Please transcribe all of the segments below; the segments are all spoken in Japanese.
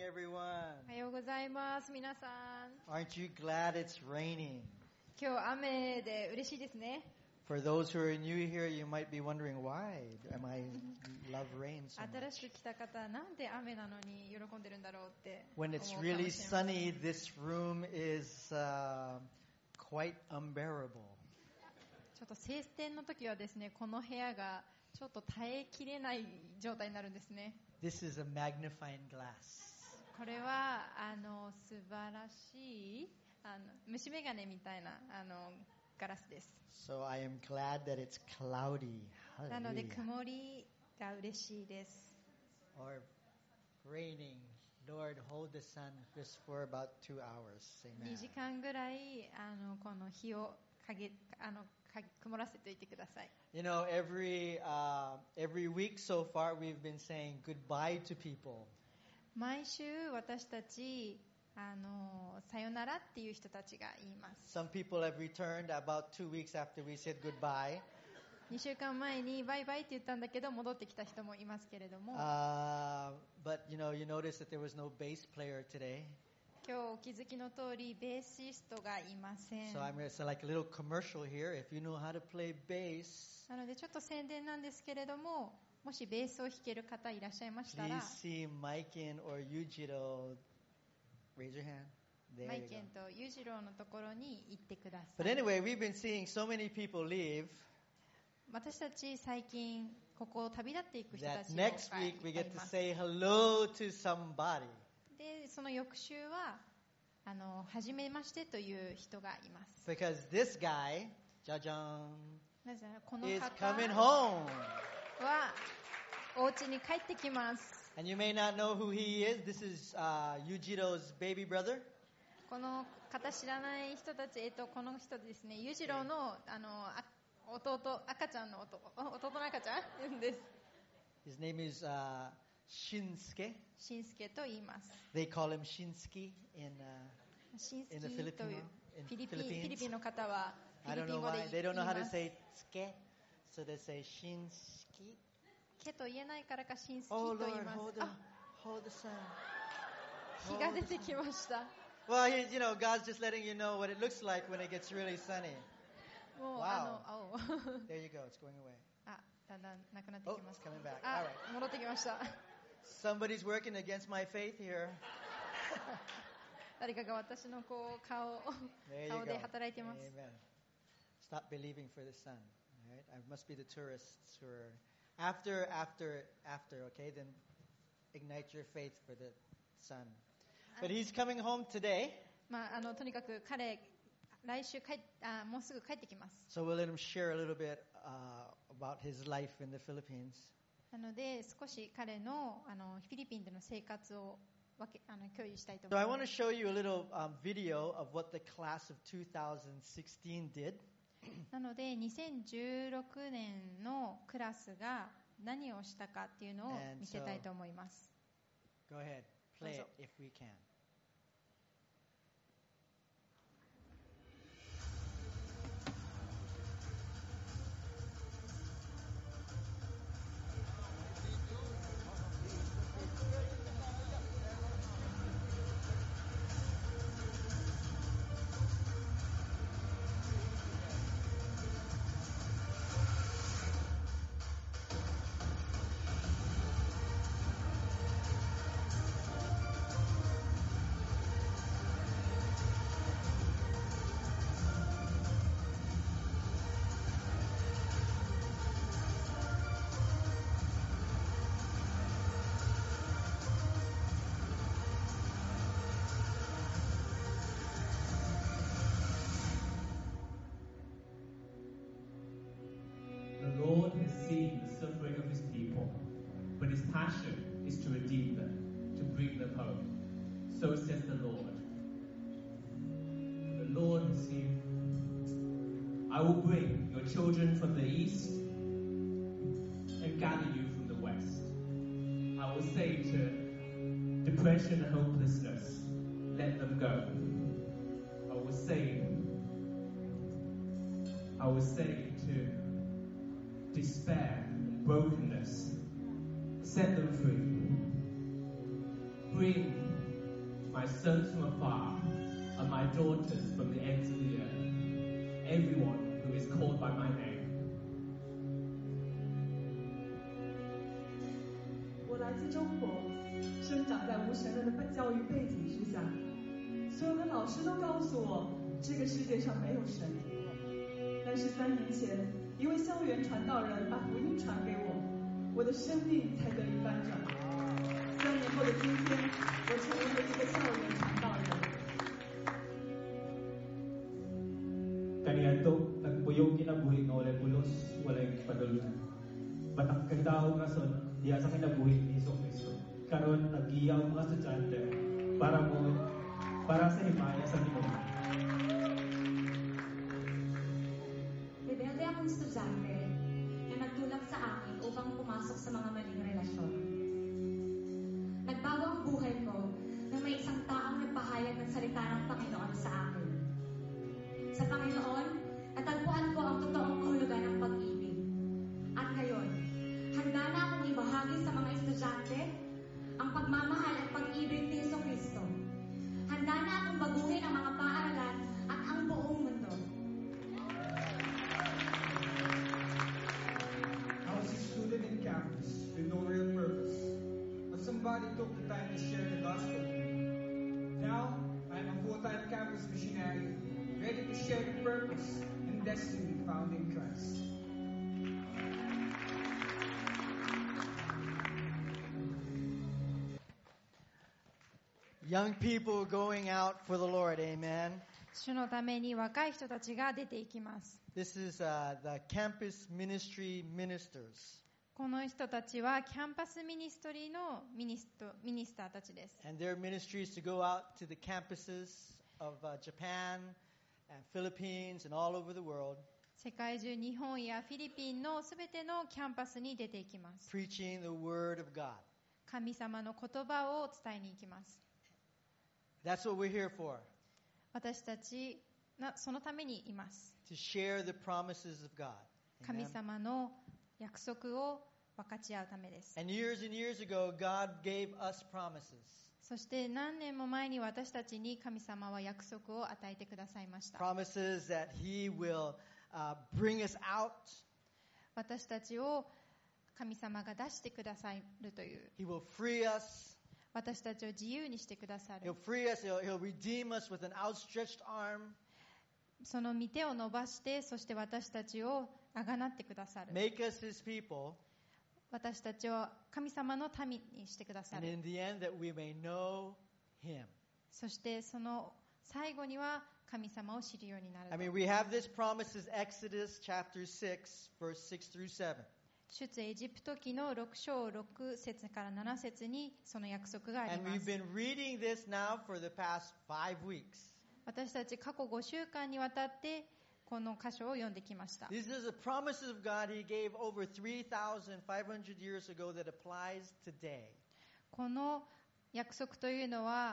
everyone. おはようございます。皆さん。 Aren't you glad it's raining? 今日雨で嬉しいですね。 For those who are new here, you might be wondering why am I love rain so 新 much? しく来た方、なんで雨なのに喜んでるんだろうって思 When うか it's もしれま really せん。 sunny, this room is quite unbearable. ちょっと晴天の時はですね、この部屋がちょっと耐えきれない状態になるんですね。 This is a magnifying glass. これは素晴らしい虫眼鏡みたいなガラスです。 So I am glad that it's cloudy. なので Hallelujah. 曇りが嬉しいです。 Or raining. Lord, hold the sun just for about 2 hours. 2 時 Amen. 間ぐらいこの日を曇らせておいてください。 You know, every week so far, we've been saying goodbye to people. 毎週私たちさよならっていう人たちが言います。 Some people have returned about 2 weeks after we said goodbye. 2週間前にバイバイって言ったんだけど戻ってきた人もいますけれども、 But you noticed that there was no bass player today. 今日お気づきの通りベーシストがいません。 So I'm going to say like a little commercial here. If you know how to play bass, なのでちょっと宣伝なんですけれども、もしベースを弾ける方いらっしゃいましたら please see Maiken or Yujiro. Raise your hand. マ There イ you ケン go. と裕次郎のところに行ってくださ But い。 anyway, we've been seeing so many people leave 私たち最近ここを旅立っていく人た that ちがい next week we っ get ぱ to いいます。 say hello to somebody. でその翌週は初めましてという人がいます。 Because this guy, Jajan, なぜならこの is 方 coming home. はお家に帰ってきます。 And you may not know who he is. This is Yujiro's baby brother. この方知らない人たち、この人ですね、裕次郎の弟、赤ちゃんの弟の赤ちゃんです。 His name is Shinsuke. しんすけと言います。 They call him Shinsuke in しんす in the きという in フィリ Philippines. ピンの方はフ I ィリ don't ピ know ン語で why. 言 They don't い know how ま to す。 say tsuke. So they say Shinsuke. けと言えないからかしんすき Oh と言い Lord, ます。 hold the sun. 日が出てきました。 Well, God's just letting you know what it looks like when it gets really sunny. もう Wow. 青 There you go. It's going away. だんだんなくなって Oh, きま it's す。 coming back. あ All right. 戻ってきました。 Somebody's working against my faith here. 誰かが私の顔 There you 顔で go. 働いてます。 Amen. Stop believing for the sun. All right? I must be the tourists who are after. Okay, then ignite your faith for the sun. But he's coming home today, とにかく彼来週もうすぐ帰ってきます。 so we'll let him share a little bit about his life in the Philippines. なので少し彼のフィリピンでの生活を共有したいと So 思 I い want ま to す。 show you a little video of what the class of 2016 did. なので2016年のクラスが何をしたかっていうのを見せたいと思います。 Go ahead, play it Also. if we can. The Lord has seen the suffering of his people, but his passion is to redeem them, to bring them home. So says the Lord. The Lord has seen, I will bring your children from the east and gather you from the west. I will say to depression and hopelessness, let them go. I will say to despair and brokenness, set them free. Bring my sons from afar, and my daughters from the ends of the earth, everyone who is called by my name. 我来自中国，生长在无神论的教育背景之下，所有的老师都告诉我，这个世界上没有神。但是3年前，一位校园传道人把福音传给我，我的生命才得以翻转。3年后的今天，我成为了一个校园传道人。 Kaniadto, nagpuyo kinabuhi nga walay bulos, walay padulunan. Batak kagdaog nga son, diya sa kinabuhi ni Kristo. Karon nagiyaw mga estudyante para sa himaya sa Ginoo. Rebelde akong estudyante na nagtulak sa akin upang pumasok sa mga maling relasyon. Nagbago ang buhay ko nang may isang taong nagpahayag ng salita ng Panginoon sa akin. Sa Panginoon, natagpuan ko ang totoong kahulugan ng pag-ibig. At ngayon, handa na akong ibahagi sa mga estudyante ang pagmamahal at pag-ibig ni Kristo. Handa na akong baguhin ang mga paaralan at ang buong mundo. I was a student in campus with no real purpose, but somebody took the time to share the gospel with me. Now, I am a full-time campus missionary, ready to share the purpose and destiny found in Christ. Young people going out for the Lord, amen. 主のために若い人たちが出ていきます。 This is the campus ministry ministers. この人たちはキャンパスミニストリーのミニスターたちです。 And their ministry is to go out to the campuses of Japan and Philippines and all over the world, 世界中、日本やフィリピンのすべてのキャンパスに出ていきます。 preaching the word of God. 神様の言葉を伝えに行きます。 That's what we're here for, 私たちそのためにいます。 to share the promises of God. 神 Amen. 様の約束を分かち合うためです。 And years ago, God gave us promises. そして何年も前に私たちに神様は約束を与えてくださいました。 Promises that He will bring us out. 私たちを神様が出してくださるという、 He will free us. 私たちを自由にしてくださ He'll る。 free us. He'll redeem us with an outstretched arm. その御手を伸ばして、そして私たちをあがなってくださる。 Make us His people. 私たちを神様の民にしてくださ And る。 in the end, that we may know Him. そしてその最後には神様を知るようになると。 I mean, we have this promise in Exodus chapter 6, verse 6 through 7. 出エジプト記の6章6節から7節にその約束があり And ま we've す。 been reading this now for the past 5 weeks. 私たち過去5週間にわたってこの箇所を読んできました。 These are the promises of God He gave over 3,500 years ago that applies today. この約束というのは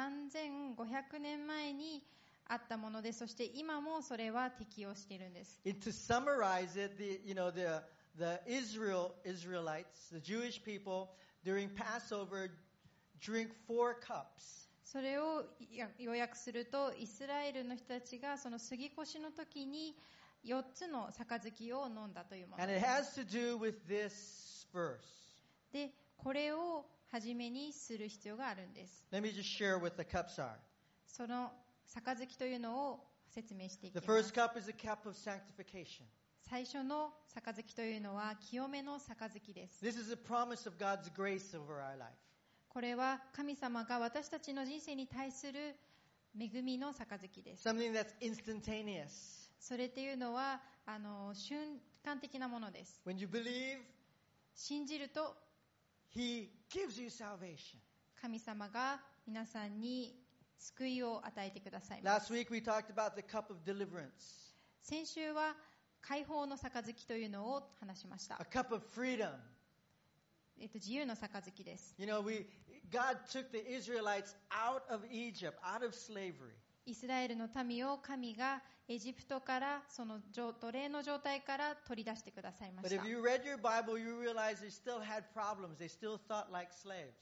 3500年前にあったもので、そして今もそれは適用しているんです。 To summarize it, the Israelites, the Jewish people, during Passover, drink 4 cups. それを要約すると、イスラエルの人たちがその杉越の時に4つの杯を飲んだというもの And it has to do with this verse. で、これを初めにする必要があるんです。 Let me just share what the cups are. その杯というのを説明していき The ま first す。 cup is a cup of sanctification. 最初の杯というのは清めの杯です。 This is a promise of God's grace over our life. これは神様が私たちの人生に対する恵みの杯です。 Something that's instantaneous. それっていうのは瞬間的なものです。 When you believe, 信じると He gives you salvation. 神様が皆さんに救いを与えてくださいます。 Last week we talked about the cup of deliverance, 先週は解放の杯というのを話しました。 a cup of freedom. 自由の杯です。 You know, God took the Israelites out of Egypt, out of slavery. イスラエルの民を神がエジプトからその奴隷の状態から取り出してくださいま But した。 if you read your Bible, you realize they still had problems. They still thought like slaves.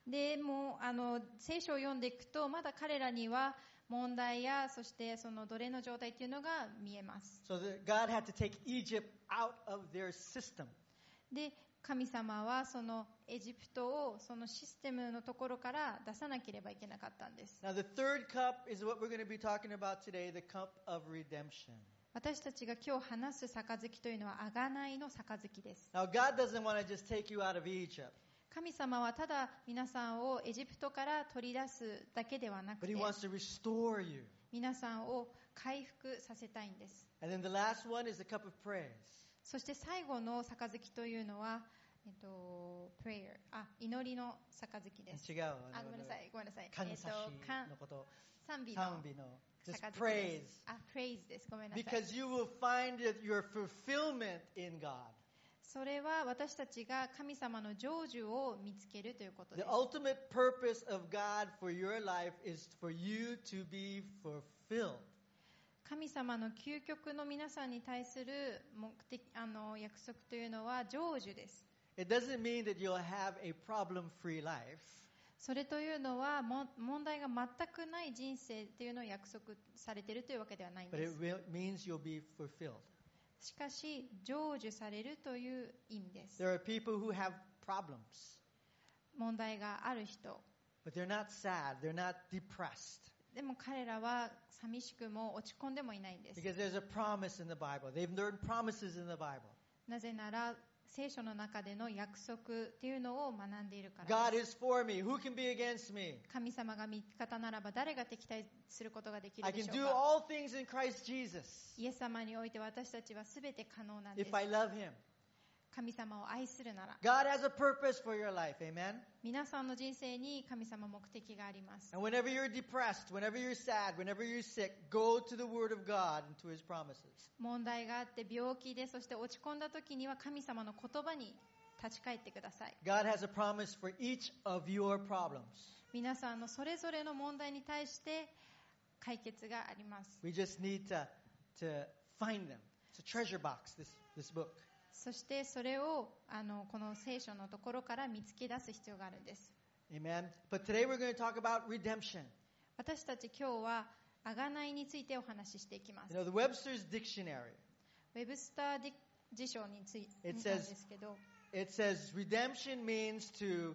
でも聖書を読んでいくとまだ彼らには問題やそしてその奴隷の状態というのが見えます。 So God had to take Egypt out of their system. で神様はそのエジプトをそのシステムのところから出さなければいけなかったんです。 Now the third cup is what we're going to be talking about today, the cup of redemption. 私たちが今日話す杯というのは贖いの杯です。 Now God doesn't want to just take you out of Egypt, 神様はただ皆さんをエジプトから取り出すだけではなく but て He wants to restore you. 皆さんを回復させたいんです。 And then the last one is the cup of praise. そして最後の杯というのは、prayer、祈りの杯です。 違う。 ごめんなさい、ごめんなさい。 感謝のこと。 賛美の。 just praise. praise です。ごめんなさい。 Because you will find your fulfillment in God. それは私たちが神様の成就を見つけるということで The す。 ultimate purpose of God for your life is for you to be fulfilled. 神様の究極の皆さんに対する目的、約束というのは成就です。 It doesn't mean that you'll have a problem-free life. それというのは問題が全くない人生というのを約束されているというわけではないん But で it す。 means you'll be fulfilled. しかし成就されるという意味です。 There are people who have problems, 問題がある人 but they're not sad, they're not depressed. でも彼らは寂しくも落ち込んでもいないんです。 Because there's a promise in the Bible. They've learned promises in the Bible. なぜなら聖書の中での約束というのを学んでいるからで God す。 is for me. Who can be against me? 神様が味方ならば誰が敵対することができる I で can しょ do うか。 all things in Christ Jesus イエス様において私たちは全て可能なんで if す。 I love Him. 神様を愛するなら God has a purpose for your life. Amen? 皆さんの人生に神様目的があります。 And whenever you're depressed, whenever you're sad, whenever you're sick, go to the Word of God and to His promises. 問題があって病気でそして落ち込んだ時には神様の言葉に立ち返ってください。 God has a promise for each of your problems. 皆さんのそれぞれの問題に対して解決があります。 We just need to find them. It's a treasure box, this book. そしてそれをこの聖書のところから見つけ出す必要があるんです。 Amen? But today we're going to talk about redemption. 私たち今日は贖いについてお話ししていきます。 You know, the Webster's Dictionary, ウェブスター辞書について It なん says- ですけど、 it says redemption means to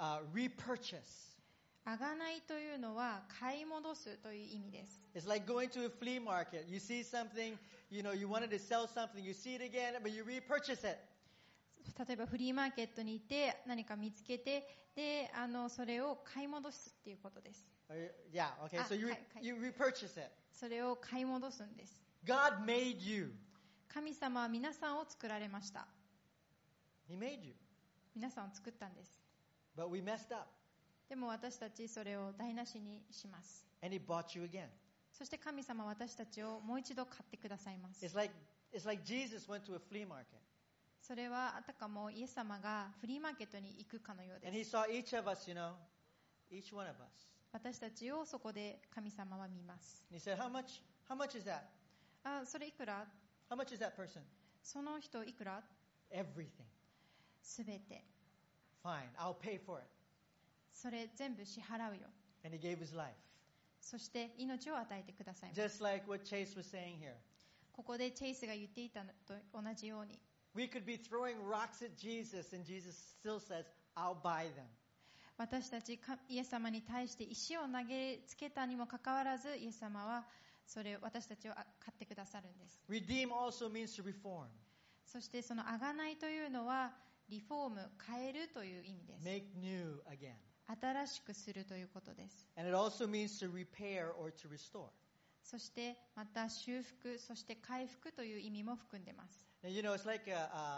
repurchase. 贖いというのは買い戻すという意味です。 It's like going to a flea market. You see something, you know, you wanted to sell something, you see it again, but you repurchase it. 例えばフリーマーケットに行って何か見つけてでそれを買い戻すっていうことです。 Yeah, okay, so you repurchase it. それを買い戻すんです。 God made you. 神様は皆さんを作られました。 He made you. 皆さんを作ったんです。 But we messed up. でも私たちそれを台無しにします。 And He bought you again. そして神様は私たちをもう一度買ってくださいます。 It's like Jesus went to a flea market. それはあたかもイエス様がフリーマーケットに行くかのよう And で He す。 saw each of us, you know, each one of us. 私たちをそこで神様は見ます。 And He said, How much is that? それいくら？ How much is that person? その人いくら？ Everything. すべて。 Fine, I'll pay for it. それ全部支払うよ。 And He gave His life. そして命を与えてくださいます。 Just like what Chase was saying here. ここでチェイスが言っていたのと同じように、 We could be throwing rocks at Jesus, and Jesus still says, I'll buy them. 私たちイエス様に対して石を投げつけたにもかかわらず、イエス様はそれを私たちを買ってくださるんです。 Redeem also means to reform. そしてその贖いというのはリフォーム、変えるという意味です。 Make new again. 新しくするということです。 And it also means to repair or to restore. そしてまた修復、そして回復という意味も含んでいます。 Now, you know, it's like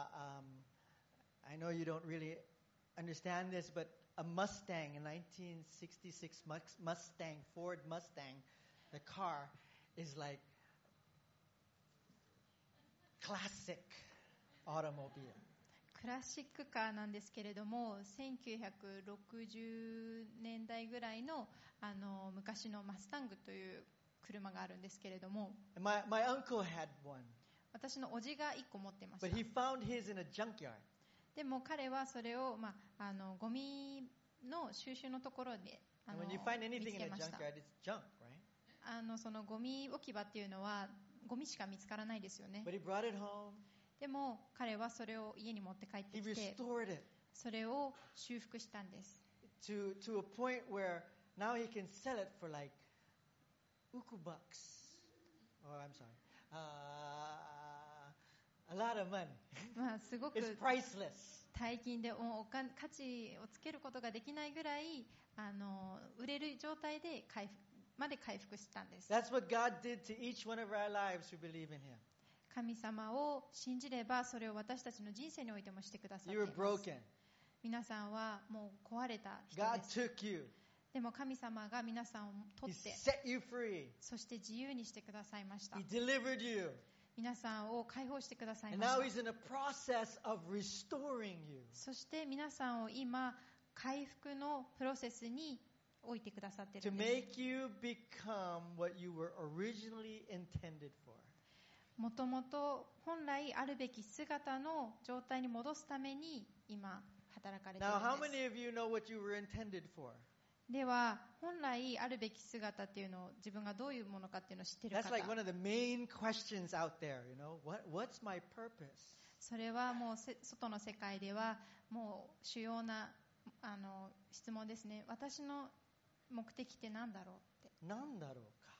I know you don't really understand this, but a Mustang, a 1966 Mustang, Ford Mustang, the car is like classic automobile. クラシックカーなんですけれども、1960年代ぐらいの、昔のマスタングという車があるんですけれども、 And my uncle had one, 私のおじが1個持ってまし but た。 he found his in a junkyard. でも彼はそれを、ゴミの収集のところで And when you find 見 anything つ in け a ました。 junkyard, it's junk, right? そのゴミ置き場っていうのはゴミしか見つからないですよね。 But he brought it home. でも彼はそれを家に持って帰って He きて restored it それを修復したんです。 to a point where now he can sell it for like $uku. Oh, I'm sorry. A lot of money. まあすご It's く priceless. 大金で価値をつけることができないぐらい売れる状態で回復したんです。 That's what God did to each one of our lives who believe in Him. 神様を信じればそれを私たちの人生においてもしてくださって You い were ます。 broken. 皆さんはもう壊れた人 God です。 took you. でも神様が皆さんを He 取って set you free. そして自由にしてくださいました。 He delivered you. 皆さんを解放してください And ま now した。 He's in the process of restoring you. そして皆さんを今回復のプロセスに置いてくださってい To るんです。 make you become what you were originally intended for. もともと本来あるべき姿の状態に戻すために今働かれている Now, how んです many of you know what you were intended for? では本来あるべき姿っていうのを自分がどういうものかっていうのを知っている That's 方 like one of the main questions out there, you know. What's my purpose? それはもう外の世界ではもう主要な質問ですね。私の目的って何だろうって。 なんだろうか。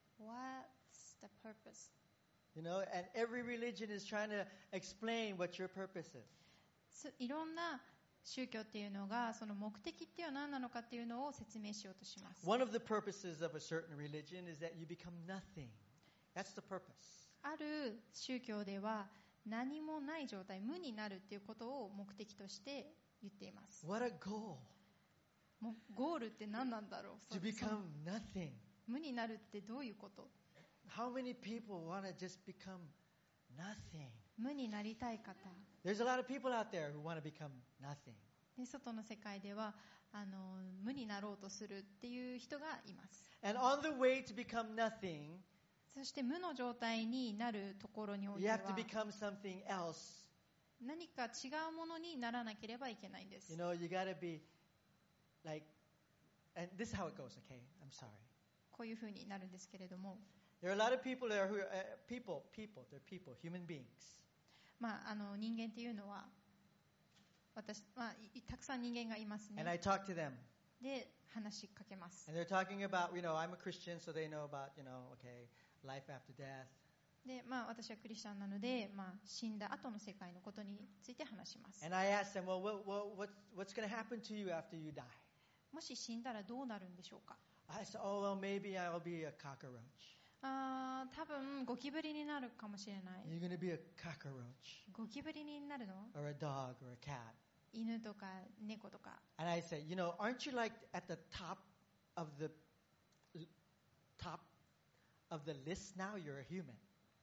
What's the purpose? You know, and every religion is trying to explain what your purpose is. いろんな宗教っていうのがその目的っていうのは何なのかっていうのを説明しようとします。 One of the purposes of a certain religion is that you become nothing. That's the purpose. ある宗教では何もない状態、無になるっていうことを目的として言っています。 What a goal. もうゴールって何なんだろう。 To become nothing. 無になるってどういうこと？ How many people want to just become nothing? 無になりたい方。 There's a lot of people out there who want to become nothing. で外の世界では無になろうとするっていう人がいます。 And on the way to become nothing, そして無の状態になるところにおい you て have to は become something else. 何か違うものにならなければいけないんです。 You know, you got to be like, and this is how it goes, okay? I'm sorry. こういうふうになるんですけれども、 There are a lot of people there who are, they're people, human beings. 人間っていうのはたくさん人間がいます And I ね。 talk to them. で話しかけます。 And they're talking about, I'm a Christian, so they know about, okay, life after death. で私はクリスチャンなので、死んだ後の世界のことについて話します。 And I ask them, what's going to happen to you after you die? もし死んだらどうなるんでしょうか。 I said, maybe I'll be a cockroach. 多分ゴキブリになるかもしれない。 You're going to be a cockroach ゴキブリになるの？ or a dog or a cat. 犬とか猫とか。 And I said, aren't you like at the top of the list now? You're a human.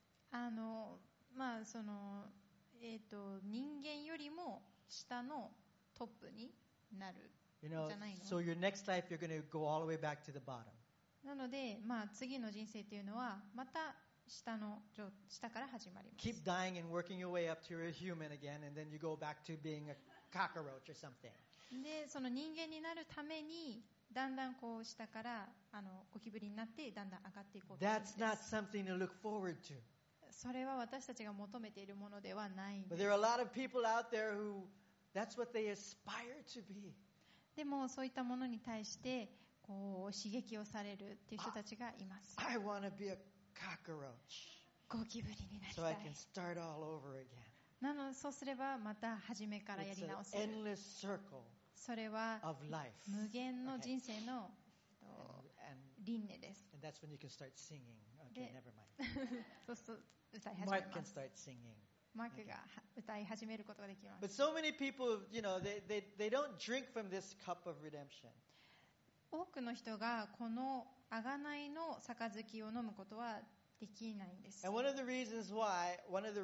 人間よりも下のトップになる You じ know, ゃないの？ so your next life you're going to go all the way back to the bottom. なので、次の人生っていうのはまた下から始まります。 Keep dying and working your way up to a human again, and then you go back to being a cockroach or something. でその人間になるためにだんだんこう下からゴキブリになってだんだん上がっていこうとするん That's で not す。 something to look forward to. それは私たちが求めているものではないん But で there す。 are a lot of people out there who that's what they aspire to be. でもそういったものに対してこう刺激をされるっていう人たちがいます。 I want to be a cockroach ゴキブリになり so た I い。 can start all over again. そうすればまた初めからや It's り an 直せる。 endless circle それは of life. 無限の人生の And 輪廻です。 that's when you can start singing. Okay, で never mind. そうすると歌い始め Mark ま can す。 start singing. マークが歌い始めることができま But す。 so many people, they don't drink from this cup of redemption. 多くの人がこの贖いの杯を飲むことはできないんです。 And one of the reasons why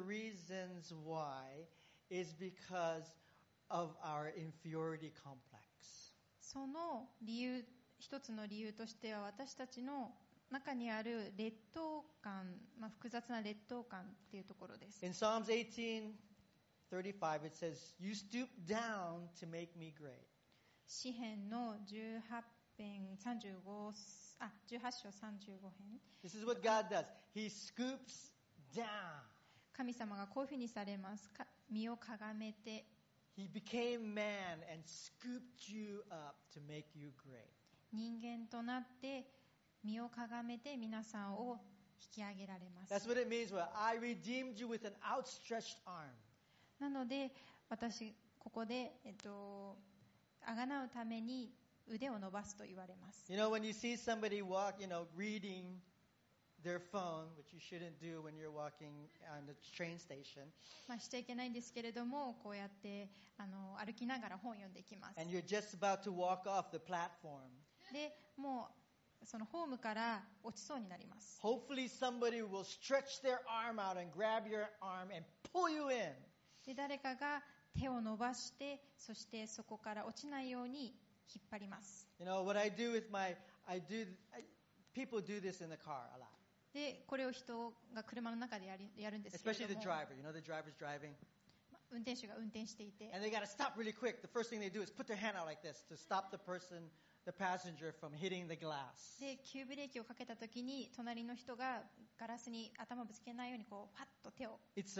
is because of our inferiority complex. その一つの理由としては私たちの中にある劣等感、複雑な劣等感っていうところです。 In Psalms 18:35 it says, "You stoop down to make me great." 詩編の18編35 18章35編。 This is what God does. He scoops down. 神様がこういうふうにされます。身をかがめて He became man and scooped you up to make you great. 人間となって身をかがめて皆さんを引き上げられます。 That's what it means. Well, I redeemed you with an outstretched arm. なので私ここであがなうために腕を伸ばすと言われます。 You know, when you see somebody walk, reading their phone, which you shouldn't do when you're walking on the train station, しちゃいけないんですけれども、こうやって歩きながら本を読んでいきます。 and you're just about to walk off the platform, で、もうそのホームから落ちそうになります。 hopefully somebody will stretch their arm out and grab your arm and pull you in. で、誰かが手を伸ばして、そしてそこから落ちないように引っ張ります。 You know, what I do with people do this in the car a lot. で、これを人が車の中でやるんですけれ Especially ど the も、 driver. You know, the driver's driving. 運転手が運転していて、 And they got to stop really quick. The first thing they do is put their hand out like this to stop the passenger from hitting the glass. で、急ブレーキをかけたときに、隣の人がガラスに頭をぶつけないように、こう、パッと手を。 It's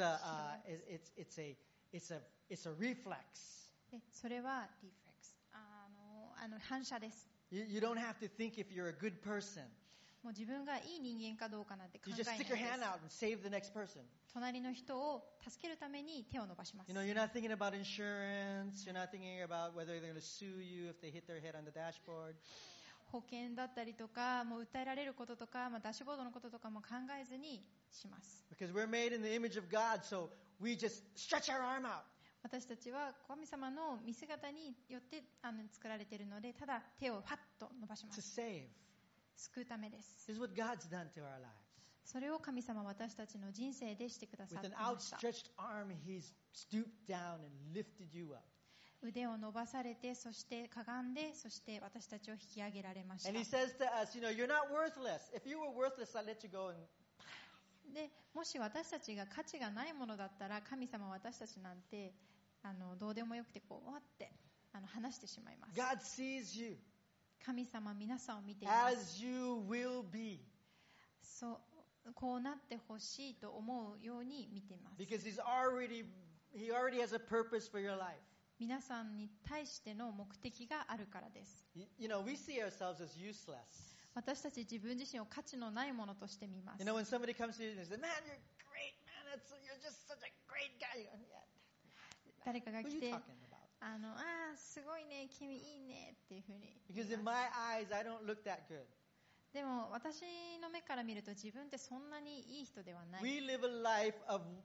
a reflex. で、それはリフレックス。反射です。 You don't have to think if you're a good person. もう自分がいい人間かどうかなんて考 You え just ないで stick your す。 hand out and save the next person. 隣の人を助けるために手を伸ばします。 You know, you're not thinking about insurance. You're not thinking about whether they're going to sue you if they hit their head on the dashboard. 保険だったりとか、もう訴えられることとか、ダッシュボードのこととかも考えずにします。 Because we're made in the image of God, so we just stretch our arm out. 私たちは神様の見姿によって作られているので、ただ手をファッと伸ばしま To す。 save. 救うためです。 This is what God's done to our lives. それを神様は私たちの人生でしてくださ With って an いました。 outstretched arm, He's stooped down and lifted you up. 腕を伸ばされて、そしてかがんで、そして私たちを引き上げられました。 And He says to us, you're not worthless. If you were worthless, I'd let you go and で、もし私たちが価値がないものだったら、神様は私たちなんてどうでもよくてこうわって話してしまいます。 God sees you 神様皆さんを見ています。 as you will be. こうなってほしいと思うように見ています。 Because He already has a purpose for your life. 皆さんに対しての目的があるからです。 You know, we see ourselves as useless. 私たち自分自身を価値のないものとして見ます。 You know, when somebody comes to you and says, "Man, you're great, man. You're just such a great guy." You go, "Yeah, 誰かが who are 来 you て、 talking about?" すごいね、君いいねっていうふうに言 Because い in ます。 my eyes, I don't look that good. でも私の目から見ると自分ってそんなにいい人ではない。 We live a life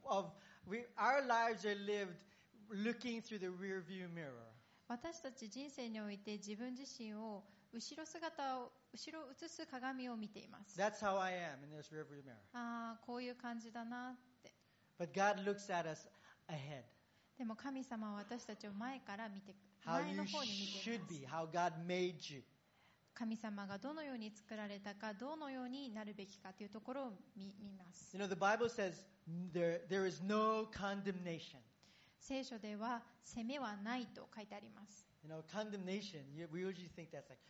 our lives are lived looking through the rear view mirror. 私たち人生において自分自身を後ろ映す鏡を見ています。 That's how I am in this rear view mirror. こういう感じだなって。 But God looks at us ahead. でも神様は私たちを前から見て、 How 前 you の方に見てい should ます。 be, how God made you. 神様がどのように作られたか、どのようになるべきかというところを見ます。 You know, the Bible says there is no condemnation. 聖書では責めはないと書いてあります。 You know, condemnation, we usually think that's like,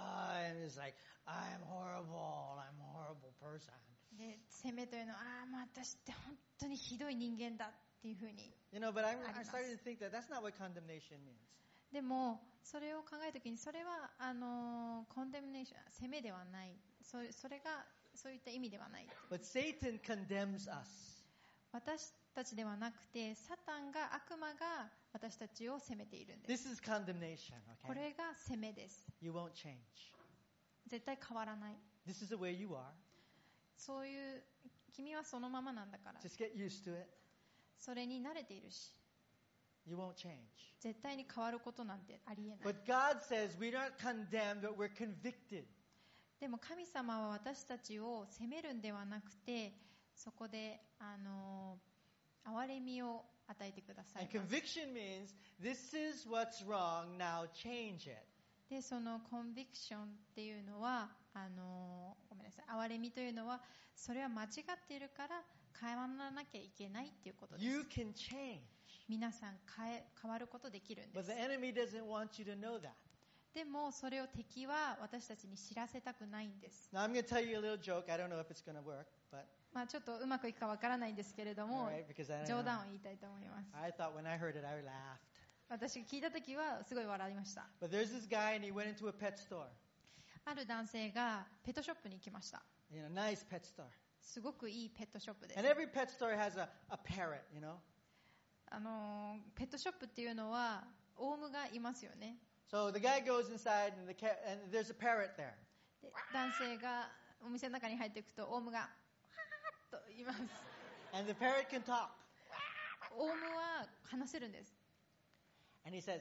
I'm horrible, I'm a horrible person. で、責めというのは、もう私って本当にひどい人間だっていうふうに。 You know, but I あります。 started to think that's not what condemnation means. でも、それを考えるときに、それは、コンデムネーション、責めではない。それが、そういった意味ではない。 But Satan condemns us. 私たちではなくて、サタンが、悪魔が私たちを責めているんです。 This is condemnation, こ okay? れが責めです。 You won't change. 絶対変わらない。 This is the way you are. そういう、君はそのままなんだから。 Just get used to it. それに慣れているし、 You won't change. 絶対に変わることなんてありえない。 But God says we're not condemned, but we're convicted. でも神様は私たちを責めるんではなくて、そこで憐れみを与えてください And ます。 conviction means this is what's wrong, now change it. で、そのコンビクションっていうのは、ごめんなさい、憐れみというのは、それは間違っているから変わらなきゃいけないっていうことです。 You can change. 皆さん変わることできるんで But す。 the enemy doesn't want you to know that. でもそれを敵は私たちに知らせたくないんです。 Now I'm going to tell you a little joke. I don't know if it's going to work, but ちょっとうまくいくかわからないんですけれども、 alright, because I don't 冗談 know. を言いたいと思います。 I thought when I heard it, I laughed. 私が聞いた時はすごい笑いました。 But there's this guy, and he went into a pet store. ある男性がペットショップに行きました。 Nice pet store. すごくいいペットショップです。 And every pet store has a parrot, you know. ペットショップっていうのはオウムがいますよね。 So the guy goes inside, and there's a parrot there. で男性がお店の中に入っていくとオウムがわーっと言います。 And the parrot can talk. オウムは話せるんです。 And he says,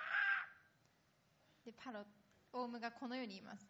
でオウムがこのように言います。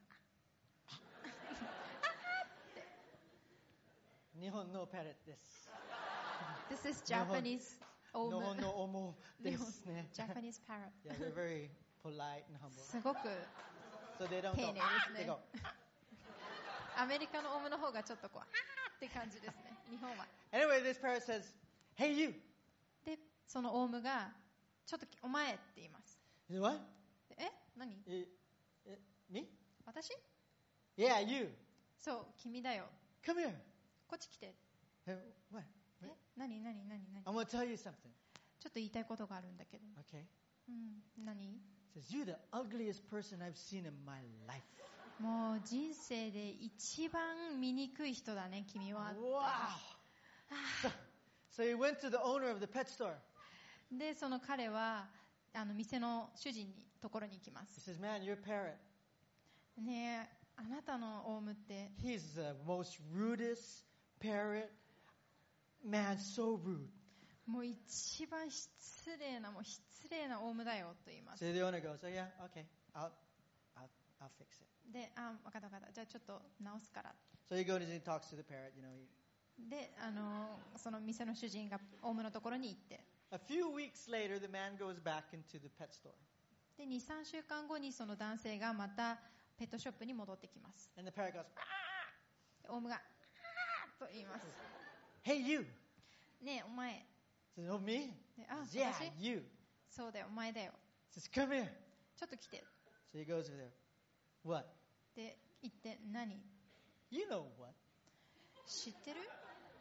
Nihon no parrot desu. This is Japanese オウム。 Nihon no omo desu ne. Japanese parrot. Yeah, they're very polite and humble. すごく So they don't 丁 go, 寧ですね。 they go. アメリカのオウムの方がちょっとこうって感じですね。日本は。 Anyway, this parrot says, hey you. でそのオウムがちょっとお前って言います。 He said, what? え何 Me? 私 Yeah, you. そう君だよ。 Come here. こっち来て。 Hey, what? え何 I'm going to tell you something. ちょっと言いたいことがあるんだけど。 Okay? 何 It says, you're the ugliest person I've seen in my life. もう人生で一番醜い人だね君は。 Wow. So he went to the owner of the pet store. でその彼は店の主人にところに行きま He す。 says, man, your parrot, ねえあなたのオウムって he's the most rudest parrot. Man, so rude. もう一番失礼なオウムだよと言います。 So the owner goes, oh yeah, okay, I'll fix it. で分かったじゃあちょっと直すから。 So he goes and he talks to the parrot, でその店の主人がオウムのところに行って、 A few weeks later, the man goes back into the pet store. で 2,3 週間後にその男性がまたペットショップに戻ってきます。 And the parrot goes, でオウムがあーっと言います。 hey you. ねえお前。 Says, oh me? であ Yeah, 私 you. そうだよお前だよ。 Says, come here. ちょっと来て。 So he goes over there. What? で言って何 You know what? 知ってる？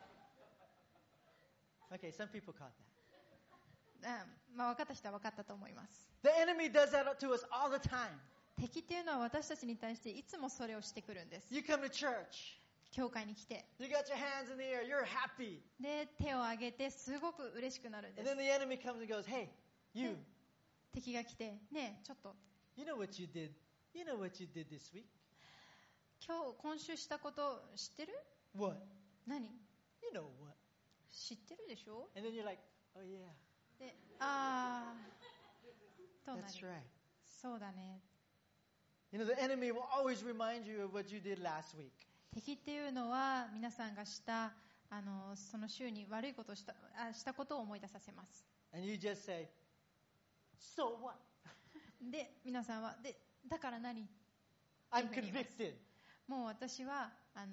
Okay, some people caught that. 分かった人は分かったと思います。 The enemy does that to us all the time. 敵っていうのは私たちに対していつもそれをしてくるんです。 You come to church. 教会に来て You got your hands in the air. You're happy. で手を挙げてすごく嬉しくなるんで And す。 then the enemy comes and goes, hey, you. 敵が来てねえちょっと You know what you did? You know what you did this week? 今週したこと知ってる？ What? 何？ You know what? 知ってるでしょ？ And then you're like, oh yeah, でとな that's り right. そうだね。 You know, the enemy will always remind you of what you did last week. 敵っていうのは皆さんがしたその週に悪いことをしたことを思い出させます。 And you just say, so what? で皆さんはだから何？ I'm convicted. もう私は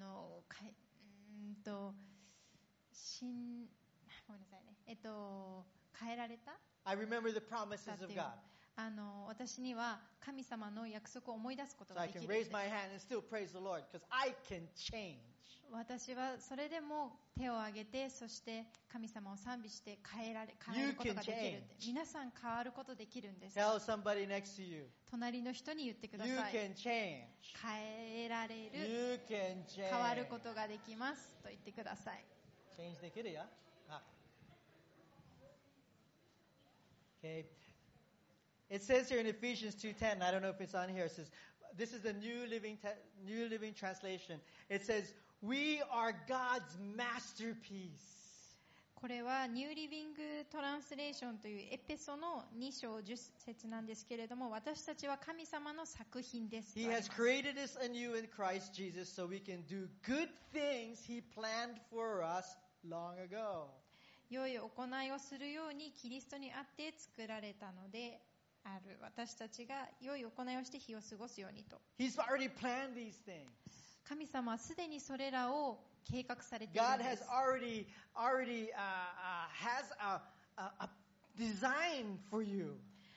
ごめんなさいね。変えられた？ I remember the promises of God. 私には神様の約束を思い出すこと So が I でき can るんで raise す。 my hand and still praise the Lord because I can change. 私はそれでも手を挙げてそして神様を賛美して変えることができるんで、皆さん変わることできるんです。 Tell somebody next to you, 隣の人に言ってくだ you さい。 can change. 変えられる、 You can change. 変わることができますと言ってください。 Change できるよ。Okay. It says here in Ephesians 2:10, I don't know if it's on here, it says, this is the New Living Translation. It says, we are God's masterpiece. これはニューリビングトランスレーションというエペソの2章10節なんですけれども、私たちは神様の作品です。 He has created us anew in Christ Jesus so we can do good things He planned for us long ago. 良い行いをするようにキリストにあって作られたのである。私たちが良い行いをして日を過ごすようにと。 He's already planned these things. 神様はすでにそれらを計画されているん God で has す。 already has a design for you.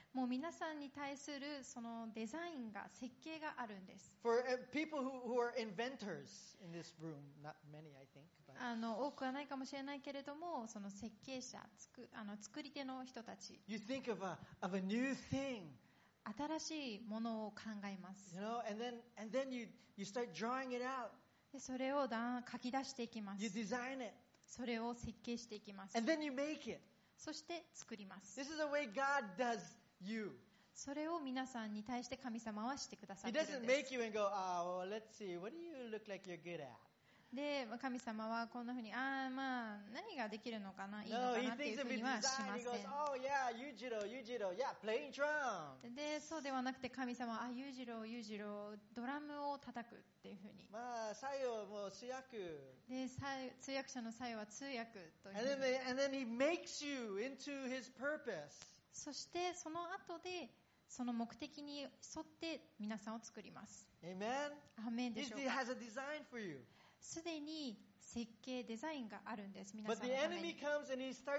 もう皆さんに対するそのデザインが、設計があるんです。 For people who are inventors in this room, not many, I think. But 多くはないかもしれないけれども、その設計者、作り手の人たち。 you think of a new thing, 新しいものを考えます。 you know, and then you start drawing it out. でそれを書き出していきま You す。 design it, それを設計していきます。 and then you make it. そして作ります。 This is the way God does you. それを皆さんに対して神様はしてくださ He っている doesn't んで make す。 you and go, well, let's see, what do you look like you're good at? で、神様はこんなふうに、まあ、何ができるのかな、いいの No, か he なってい thinks うふ of う his にはし design. ま He せ goes, ん。 oh yeah, Yujiro, yeah, playing drum. で、そうではなくて神様は、裕次郎、ドラムを叩くっていうふうに。 まあ、最後もう通訳。 で、通訳者の最後は通訳という And ふう then, に。 and then he makes you into his purpose. そしてその後で、その目的に沿って皆さんを作ります。 Amen? アーメンで He しょうか。 has a design for you. すでに設計、デザインがあるんです。皆 But さん the のため enemy に。 comes and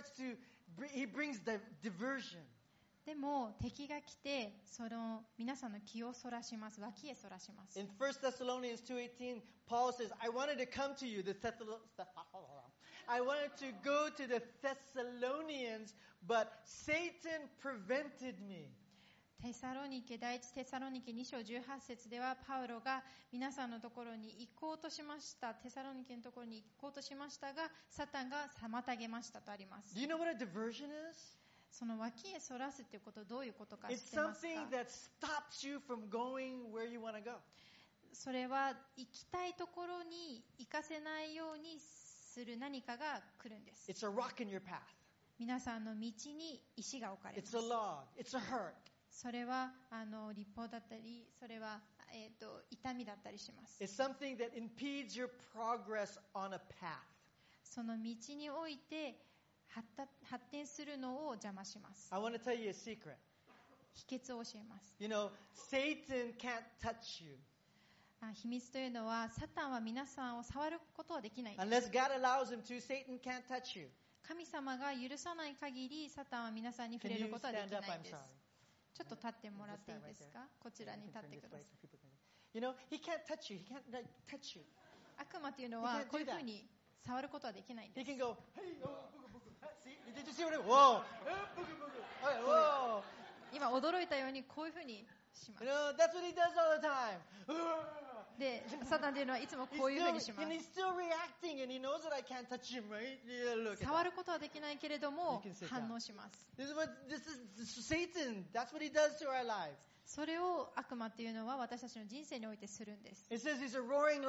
he brings the diversion. でも敵が来て、その皆さんの気をそらします。脇へそらします。 In 1 Thessalonians 2:18, Paul says, I wanted to come to you, I wanted to go to the Thessalonians, but Satan prevented me. 第一テサロニケ2章18節では、パウロが皆さんのところに行こうとしました。テサロニケのところに行こうとしましたが、サタンが妨げましたとあります。 Do you know what a diversion is? その脇へそらすということ、どういうことか知っ It's てますか？ something that stops you from going where you want to go. それは行きたいところに行かせないようにする何かが来るんです。 It's a rock in your path. 皆さんの道に石が置かれま It's す。 a log. It's a hurt. それは立法だったり、それは、痛みだったりします。 It's something that impedes your progress on a path. その道において発展するのを邪魔します。 I want to tell you a secret. 秘訣を教えます。 You know, Satan can't touch you 秘密というのは、サタンは皆さんを触ることはできない。 unless God allows him to. Satan can't touch you. 神様が許さない限り、サタンは皆さんに触 Can れ you ることはで stand き up? ない I'm で sorry. す。ちょっと立ってもらっていいですか？こちらに You 立 can っ turn て this くだ way さい。 so people can. You know, he can't touch you. He can't like, touch you. 悪魔というの He は can't do こういうふうに触ることはできないんで He す。 can go, hey, oh, booga, booga. See? Did you see what it? Whoa, booga, booga. Okay, whoa. 今驚いたようにこういうふうにしま You す。 know, that's what he does all the time. で、サタンというのはいつも He's こういうふうにし still, ま and す。 he's still reacting, and he knows that I can't touch him, right? Yeah, look at 触 that. ることはできないけれども You can sit down. 反応します。 This is Satan. That's what he does to our lives. それを悪魔というのは私たちの人生においてするんです。 It says he's a roaring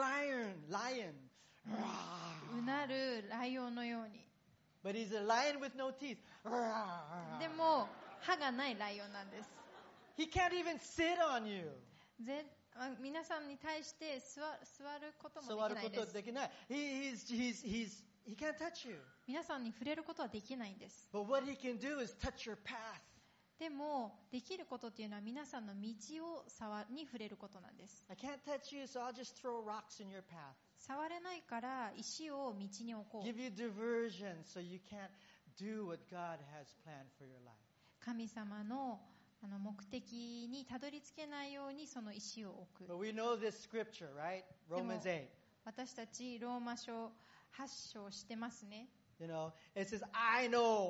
lion. うなるライオンのように。 But he's a lion with no teeth. でも歯がないライオンなんです。 He can't even sit on you. 皆さんに対して座ることも触るこできないです。 とできない。He can't touch you. 皆さんに触れることはできないんです。 But what he can do is touch your path. でもできることっていうのは皆さんの道に触れることなんです。 I can't touch you, so I'll just throw rocks in your path. 触れないから石を道に置こう。 Give you diversion so you can't do what God has planned for your life. 神様の目的にたどり着けないようにその石を置く。 But we know this scripture, right? Romans 8. 私たちローマ書8章知ってますね。 You know, it says, I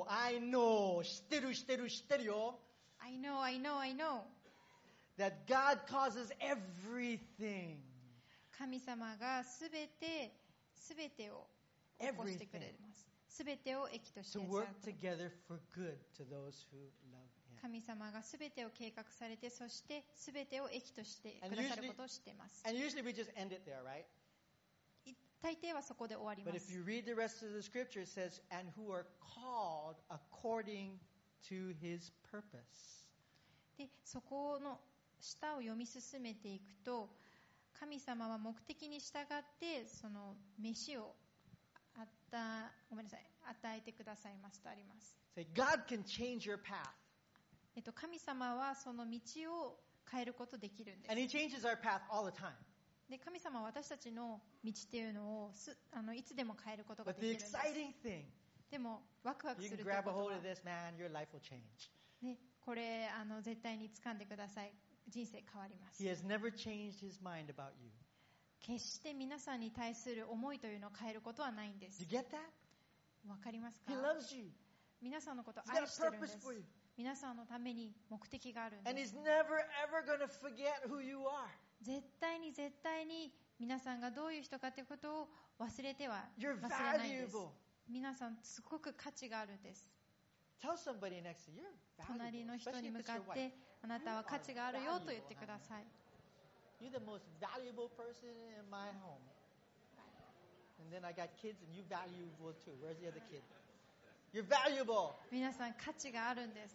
know. 知ってるよ。 I know. That God causes everything. 神様がすべてを起こしてくれます。すべてを益として To work together for good to those who love Him. 神様がすべてを計画されて、そしてすべてを益としてくださることを知っています。 And usually we just end it there, right? 大抵はそこで終わり But ま if す。 you read the rest of the scripture, it says, and who are called according to His purpose. で、そこの下を読み進めていくと、神様は目的に従ってその飯を与えてくださいますとあります。 Say, God can change your path. 神様はその道を変えることできるんです。 And He changes our path all the time. で、神様は私たちの道っていうのをいつでも変えることが But でき the るんです。 exciting thing, でもワクワク you す can るという grab こ a と hold は of this, man, your life will change. ね、 これ絶対に掴んでください。人生変わります。 He has never changed his mind about you. 決して皆さんに対する思いというのを変えることはないんです。 You get that? わかりますか？ He loves you. 皆さんのことを He's got 愛 a してるんで purpose す。 for you. 皆さんのために目的があるん And で he's す。 never ever going to forget who you are. 絶対に皆さんがどういう人かということを忘れないん You're です。 valuable. 皆さんすごく価値があるんです。 Tell somebody next to you, you're 隣 valuable. の人 Especially に if 向 it's か your っ wife. てあなたは価値があるよと言ってください。 You're the most valuable person in my home. And then I got kids and you're valuable too. Where's the other kid? You're valuable. 皆さん価値があるんです。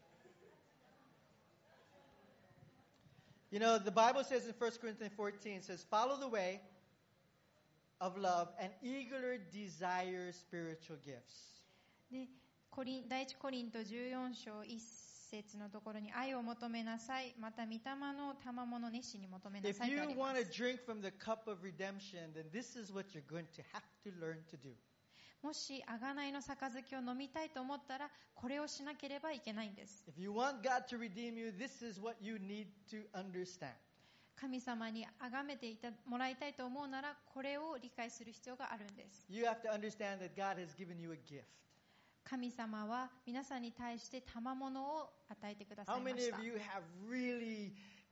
You know, the Bible says in 1 Corinthians 14, it says, follow the way of love and eagerly desire spiritual gifts. で第一コリント14章1節のところに愛を求めなさい、また御霊の賜物を熱心に求めな If さいと you ありま want to す。 drink from the cup of redemption, then this is what you're going to have to learn to do. もし贖いの杯を飲みたいと思ったらこれをしなければいけないんです。 If you want God to redeem you, this is what you need to understand. 神様に崇めてもらいたいと思うならこれを理解する必要があるんです。 You have to understand that God has given you a gift. 神様は皆さんに対して賜物を与えてくださ How いま many した。 of you have really,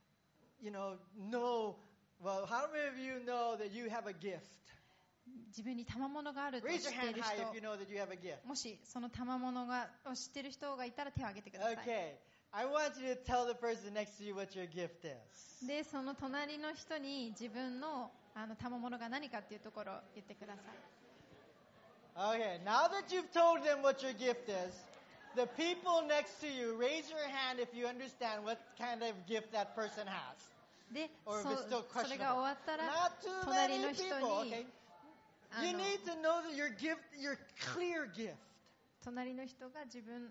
how many of you know that you have a gift? 自分に賜物があると知 Raise っ your てい hand る high if 人、 you know that you have a gift. もしその賜物を知っている人がいたら手を挙げてください。 Okay. I want you to tell the person next to you what your gift is. で、その隣の人に自分の賜物が何かっていうところを言ってください。 Okay. Now that you've told them what your gift is, the people next to you, raise your hand if you understand what kind of gift that person has. で、 Or if it's still それが終わったら Not too 隣の many 人 people, に okay? You need to know that your gift, your clear gift. 隣の人が自分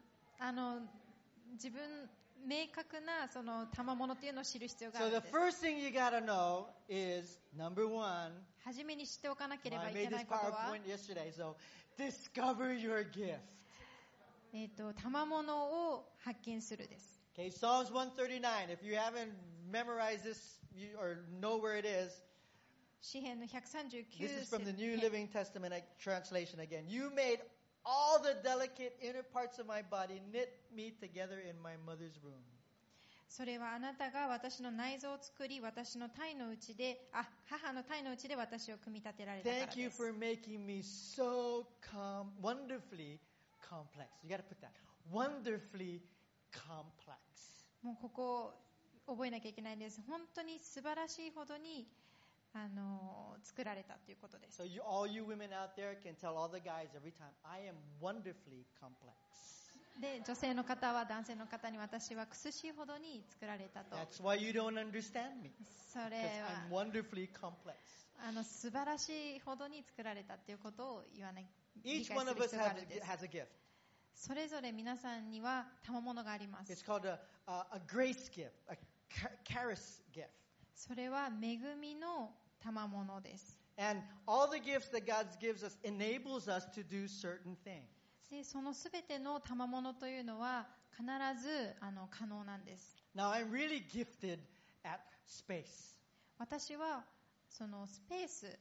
明確なその賜物っていうのを知る必要があ So るん the です。 first thing you gotta know is, number one, 初めに知っておかなけれ I ばい made けな this いことは PowerPoint yesterday, so discover your gift. 賜物を発見するです。 Okay, Psalms 139. If you haven't memorized this or know where it is, 詩編の139 this is from the New 節 Living Testament translation again. You made all the delicate inner parts of my body, knit me together in my mother's womb. それはあなたが私の内臓を作り、母の胎の内で私を組み立てられたから Thank you です。 for making me so wonderfully complex. You got to put that. Wonderfully complex. もうここ覚えなきゃいけないんです。本当に素晴らしいほどに作られたということです。 So all you women out there can tell all the guys every time, I am wonderfully complex. で、女性の方は男性の方に私は苦しいほどに作られたと。 That's why you don't understand me. そ Because れ I'm は wonderfully complex. 素晴らしいほどに作られたということを理 Each 解 one す of る us 必要があるんです。 has a gift. それぞれ皆さんには賜物があります。 It's called a grace gift, a charis gift. それは恵みの賜物です。 And all the gifts that God gives us enables us to do certain things. で、そのすべての賜物というのは必ず可能なんです。 Now, I'm really gifted at space. 私はそのスペース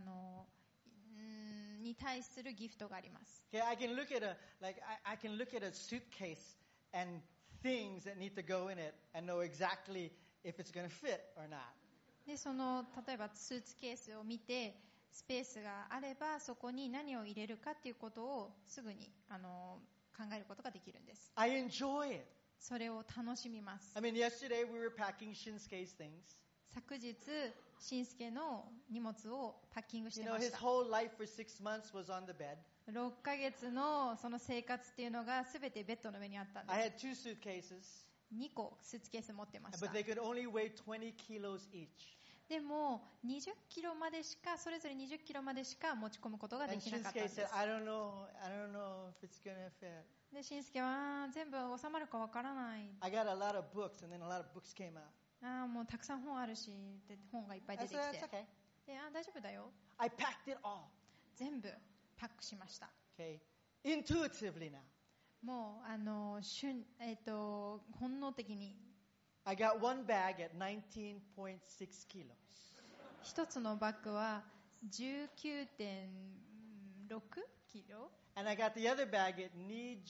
に対するギフトがあります。 Okay, I can look at I can look at a suitcase and things that need to go in it and know exactly if it's going to fit or not. で、例えばスーツケースを見てスペースがあればそこに何を入れるかっていうことをすぐに考えることができるんです。 I enjoy it. それを楽しみます。 I mean, yesterday we were packing Shinsuke's things. 昨日しんすけの荷物をパッキングし You て know, まし his た。 whole life for 6 months was on the bed. 6ヶ月のその生活っていうのが全てベッドの上にあったん I で had 2 suitcases, す。2個スーツケース持ってました。 but they could only weigh 20 kilos each. でも20キロまでしかそれぞれ20キロまでしか持ち込むことがで And きなかったん Shinsuke です。 said, I don't know if it's going to fit. で、しんすけは全部収まるかわからない。 I got a lot of books, and then a lot of books came out. もうたくさん本あるし、で本がいっぱい I 出てき said, て that's okay. で、大丈夫だよ。 I packed it all. 全部パックしました。 Okay, intuitively now. もう本能的に I got one bag at 19.6 kilos. 一つのバッグは 19.6 キロ And I got the other bag at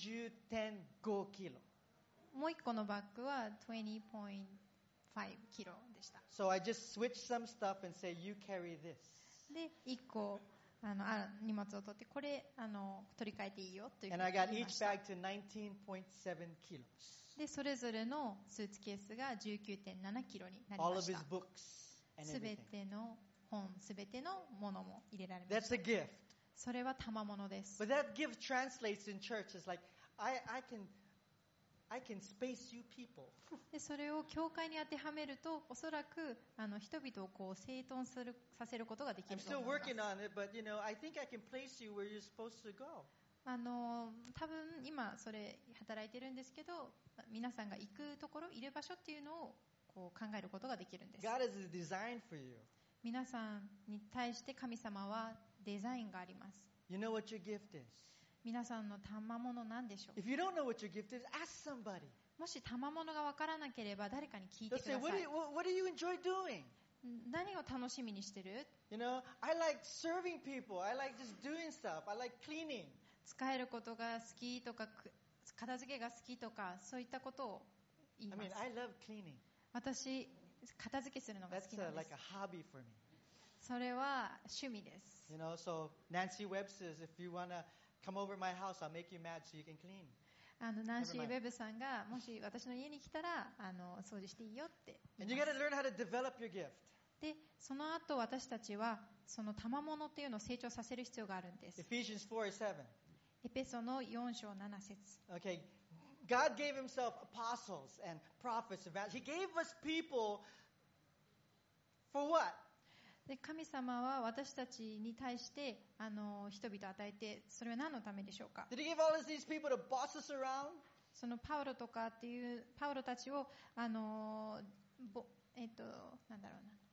20.5 kilo. もう一個のバッグは 20.5 キロでした。 So I just switched some stuff and say, you carry this. で一個荷物を取ってこれ取り替えていいよというふう And に I got 言いま each した。 bag to 19.7 kilos. でそれぞれのスーツケースが 19.7 キロになり All ま of し his た。 books and すべ everything. ての本、すべてのものも入れられま That's した。 a gift. それは賜物です。 But that gift translates in church as like, I can space you people. でそれを教会に当てはめるとおそらく人々をこう整頓させることができ I'm ると still 思います。 working on it, but I think I can place you where you're supposed to go. 多分今それ働いてるんですけど皆さんが行くところいる場所っていうのをこう考えることができるんです。 God has a design for you. 皆さんに対して神様はデザインがあります。 You know what your gift is. 皆さんの賜物なんでしょう。 If you don't know what your gift is, ask somebody. もし賜物がわからなければ誰かに聞いて They'll く say, ださい。 what do you enjoy doing? 何を楽しみにしてる？ I like serving people. I like just doing stuff. I like cleaning. 使えることが好きとか片付けが好きとかそういったことを言い I ま mean, す。 I love cleaning. 私片付けするのが好 That's きなんで like す a。hobby for me. それは趣味です。 So Nancy Webb says, if you want to come over my house, I'll make you mad so you can clean. ナンシー・ウェブさんがもし私の家に来たら掃除していいよって言 And い you ま got す。 to learn how to develop your gift. でその後私たちはその賜物っていうのを成長させる必要があるんです。 Ephesians 4:7. エペソの4章7節。 Okay, God gave himself apostles and prophets. He gave us people for what? で神様は私たちに対して人々を与えてそれは何のためでしょうか。 Did he give all of these people to boss us around? そのパウロとかっていうパウロたちをなんだろうな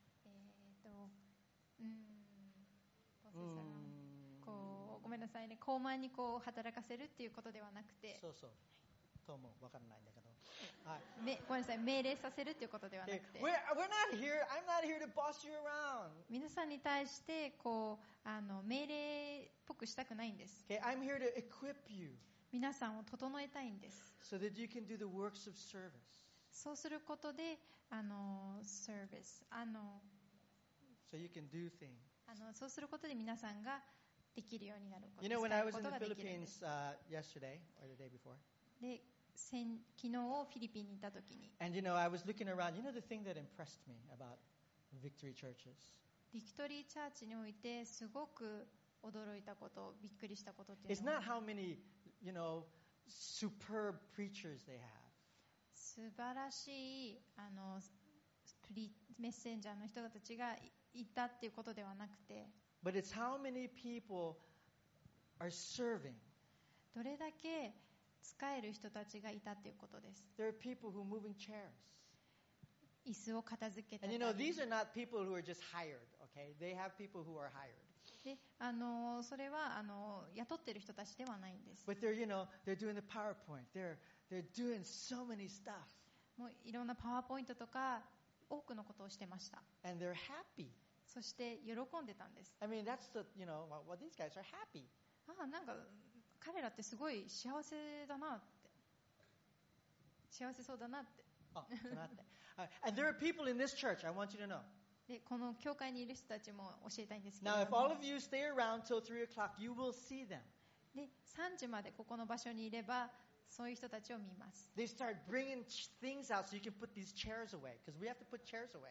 こうごめんなさいね高慢にこう働かせるっていうことではなくてそうそう。と思う。わからないんだけど。 ごめんなさい命令させるっていうことではな Okay, くて we're not here. I'm not here to boss you around. 皆さんに対してこう命令っぽくしたくないんです。 Okay, I'm here to equip you 皆さんを整えたいんです。 so that you can do the works of service. そうすることでサービス So you can do things. そうすることで皆さんができるようになること When 使 I える was こ in と the ができるんです。 Philippines yesterday or the day before, で昨日フィリピンにいた時に and I was looking around. The thing that impressed me about Victory churches ビクトリーチャーチにおいてすごく驚いたことびっくりしたことっていう is の not は how many superb preachers they have. 素晴らしいメッセンジャーの人たちがいたっていうことではなくて But it's how many people are serving. どれだけ使える人たちがいたっていうことです。 There are people who are moving chairs. 椅子を片付けた And り these are not people who are just hired, okay? They have people who are hired. でそれは雇ってる人たちではないんです。 But they're doing the PowerPoint. They're doing so many stuff. もういろんなパワーポイントとか多くのことをしてました。 And they're happy. そして喜んでたんです。 I mean, that's these guys are happy. なんか彼らってすごい幸せだなって幸せそうだなって Oh, not that. And there are people in this church, I want you to know. でこの教会にいる人たちも教えたいんですけれ Now, ど if all も of you stay around till 3 o'clock, you will see them. で3時までここの場所にいればそういう人たちを見ます。 They start bringing things out so you can put these chairs away, because we have to put chairs away.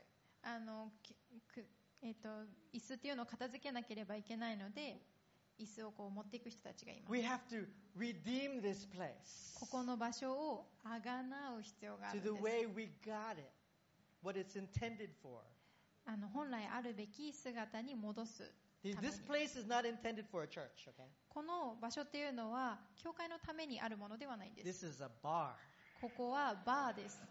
椅子っていうのを片付けなければいけないので椅子をこう持っていく人たちがいます。 We have to redeem this place ここの場所をあがなう必要があ to るん the です。 way we got it, what it's intended for. 本来あるべき姿に戻すため This に。 place is not intended for a church, okay? この場所っていうのは教会のためにあるものではないんです。 This is a bar, ここはバーです。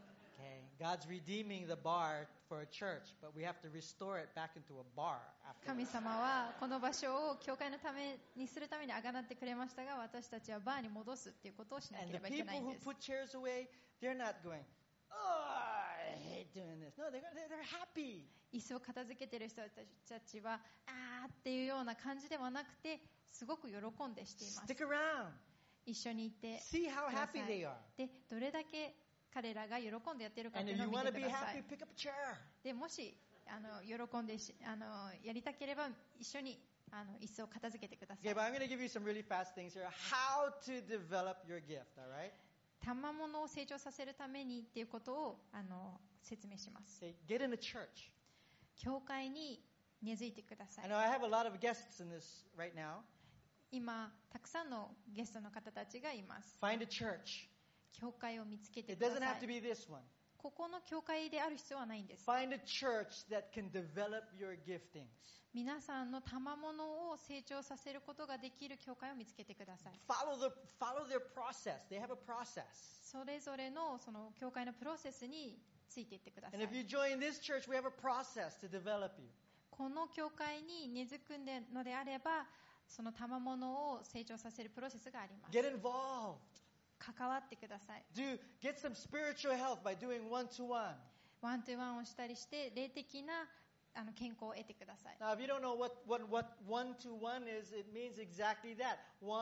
Okay, God's redeeming the bar for a church, but we have to restore it back into a bar 神 afterwards. 様はこの場所を教会のためにするためにあがなってくれましたが、私たちはバーに戻すっていうことをしな And け the ればいけな people いん who です。 put chairs away, they're not going, oh, I hate doing this. No, they're happy. 椅子を片付けてる人たちはあーっていうような感じではなくて、すごく喜んでしています。 Stick around. 一緒にいて See how くだ happy さ they い。 are. で、どれだけ彼らが喜んでやってるかっ And ていう if のを you 見 want て to く be ださ happy, い。 pick up a chair. で、もし喜んでやりたければ一緒に椅子を片付けてくださ Okay, い。 but I'm going to give you some really fast things here. How to develop your gift, all right? 賜物を成長させるためにっていうことを説明します。 Okay, get in a church. 教会に根付いてくださ I い。 know I have a lot of guests in this right now. 今たくさんのゲストの方たちがいます。 Find a church. 教会を見つけて It くだ doesn't さ have to い。 be this one. ここの教会である必要はないんです。 Find a church that can develop your giftings. 皆さんの賜物を成長させることができる教会を見つけてください。 Follow their process. They have a process. それぞれのその教会のプロセスについていってくださ And if you い。 join this church, we have a process to develop you. この教会に根付くのであれば、その賜物を成長させるプロセスがあります。 Get involved. 関わってください。 Get some spiritual health by doing one-to-one. ワントゥーワンをしたりして、霊的な健康を得てください。 Now, if you don't know what one-to-one is, it means exactly that.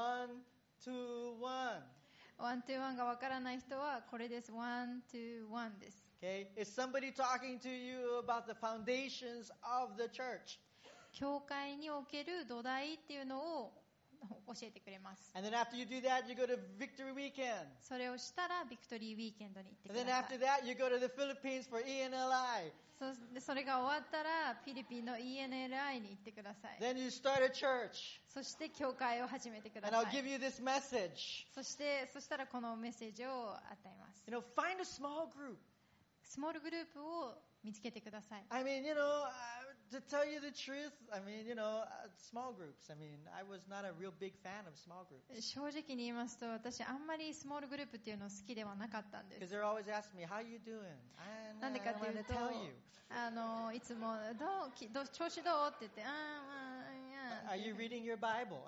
One-to-one. ワントゥーワンがわからない人はこれです。ワントゥーワンです。 Okay? Is somebody talking to you about the foundations of the church? 教会における土台っていうのを教えてくれます。 And then after you do that, you go to Victory Weekend. それをしたらビクトリーウィーケンドに行ってく And then ださ after い。 that, you go to the Philippines for ENLI. それが終わったらフィリピンの ENLI に行ってください。 Then you start a church. そして教会を始めてくだ And さ I'll give い。 you this message. そしたらこのメッセージを与えます。 You know, find a small group. スモールグループを見つけてください。 I mean, to tell you the truth, I mean, small groups. I mean, I was not a real big fan of small groups. 正直に言いますと、私あんまりスモールグループっていうの好きではなかったんで Because す。 they're always asking me, how you doing? なんでかっていう I と want to tell you. いつも調子どうって言って、 Are you reading your Bible?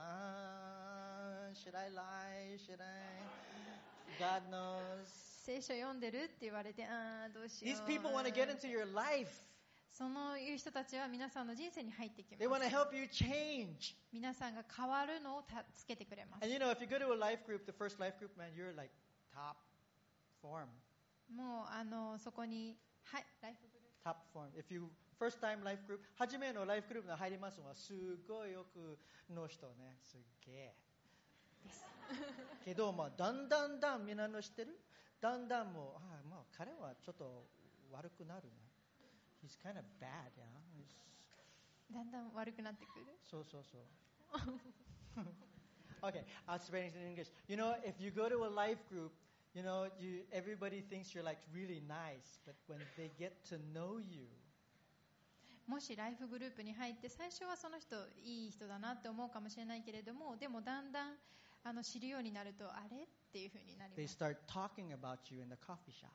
Should I lie? Should I? God knows. 聖書読んでるって言われて、どうしよ These う。 people want to get into your life. そういう人たちは皆さんの人生に入ってき They ま want す。 to help you change. 皆さんが変わるのを助けてくれます And。if you go to a life group, the first life group, man, you're like top form. もうそこに、はい、ライフグループ。 Top form. If you first time life group, 初めのライフグループに入りますのはすごいよくの人ね、すっげえ。けど、だんだんみんなの知ってる？だんだんもう彼はちょっと悪くなるね。He's kind of bad, yeah. だんだん悪くなってくる。 そう。Okay, I'll explain it in English. If you go to a life group, everybody thinks you're like really nice, but when they get to know you, もしライフグループに入って最初はその人いい人だなって思うかもしれないけれども、でもだんだん知るようになるとあれっていうふうになり they ます。 start talking about you in the coffee shop.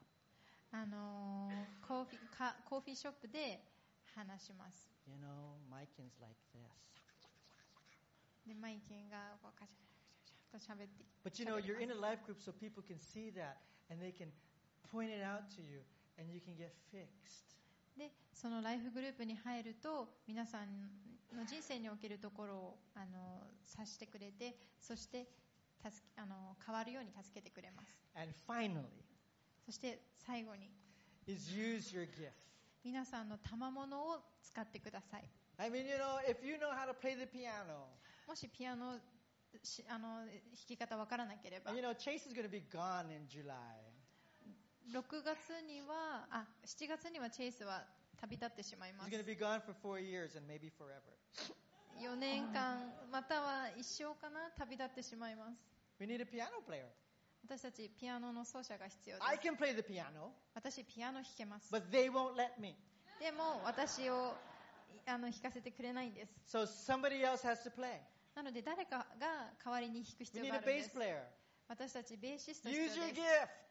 コーヒーショップで話します。 Maiken's like this. でマイケンがこうカチャカチャと喋って。 But you're in a life group so people can see that and they can point it out to you and you can get fixed. でそのライフグループに入ると皆さんの人生におけるところを察してくれて、そして変わるように助けてくれます。 And finally, そして最後に is use your gift. 皆さんの賜物を使ってください。 I mean, if you know how to play the piano, もしピアノ弾き方わからなければ、 and Chase is going to be gone in July. 7月にはチェイスは旅立ってしまいま He's す。 going to be gone for 4 years and maybe forever. 4年間または一生かな、旅立ってしまいます。 We need a piano player. 私たちピアノの奏者が必要で I す。 can play the piano, 私ピアノ弾けます。 but they won't let me. でも私を弾かせてくれないんです。 So somebody else has to play. なので誰かが代わりに弾く必 We 要 need が a あるんで bass す。 player. 私たちベーシスト必要 Use your です。 gift.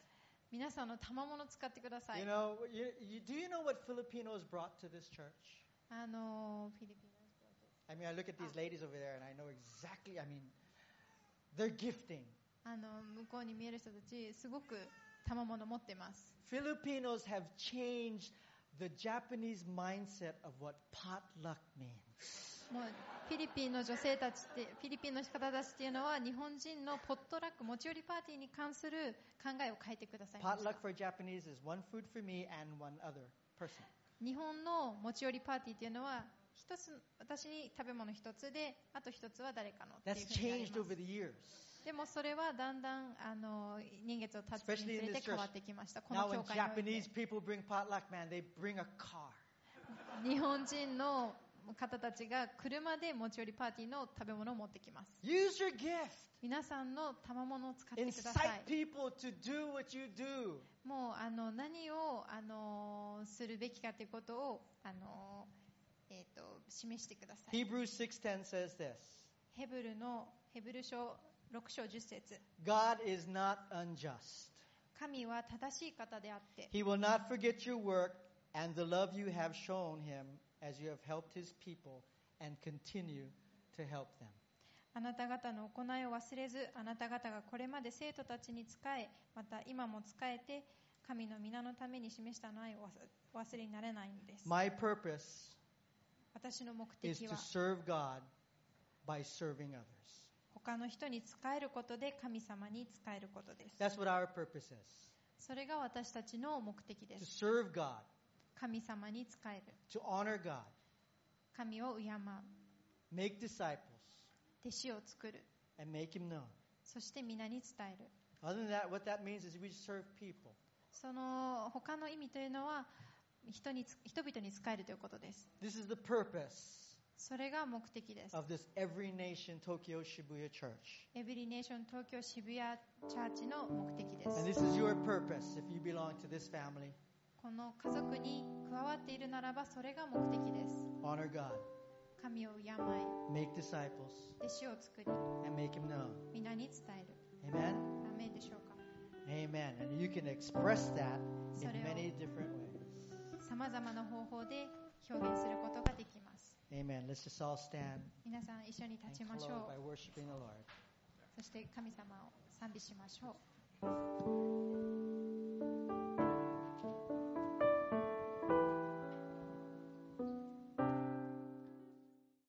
皆さんの賜物を使ってください。 Do you know what Filipinos brought to this church? フィリピン I mean, I look at these ladies over there and I know exactly, they're gifting. 向こうに見える人たちすごく賜物持ってます。 Filipinos have changed the Japanese mindset of what potluck means. もうフィリピンの女性たちってフィリピンの方たちっていうのは日本人のポットラック持ち寄りパーティーに関する考えを変えてくださいました。 Potluck for Japanese is one food for me and one other person. 日本の持ち寄りパーティーっていうのは一つ私に食べ物一つであと一つは誰かのっていう That's ふうになり changed ます。 over the years. でもそれはだんだん年月を経つにつれて変わってきました。この Now 教 when 会において Japanese people bring potluck, man, they bring a car. 日本人の方たちが車で持ち寄りパーティーの食べ物を持ってきます。 Use your gift. 皆さんの賜物を使ってください。 Incite people to do what you do. もう何をするべきかということを示してください。 Hebrews 6:10 says this. ヘブル書6章10節 God is not unjust. 神は正しい方であって He will not forget your work and the love you have shown him as you have helped his people and continue to help them. あなた方の行いを忘れずあなた方がこれまで生徒たちに仕えまた今も仕えて神の皆のために示した愛をお忘れになれないのです。 My purpose 私の目 is 的 to は serve God by serving others. 他の人に仕えることで神様に仕えることです。 That's what our purpose is. それが私たちの目的で To す。 serve God, 神様に仕える。 to honor God, 神を敬う。 make disciples, 弟子を作る。 and make him known. そして皆に伝える。 Other than that, what that means is we serve people. その他の意味というのは人々に仕えるということです。 This is the purpose それが目的です。 of this Every Nation Tokyo Shibuya Church. エブリネーション東京渋谷チャーチの目的で And す。 this is your purpose if you belong to this family. この家族に加わっているならばそれが目的です。 Honor God, 神を敬い、 make disciples, 弟子を作り、 and make him known. 皆に伝える。 Amen? アーメンでしょうか。 Amen. And you can express that in それを many different ways. さまざまな方法で表現することができます。 Amen. Let's just all stand 皆さん一緒に and 立ちまし close ょ by う。 worshiping the Lord. そして神様を賛美しましょう。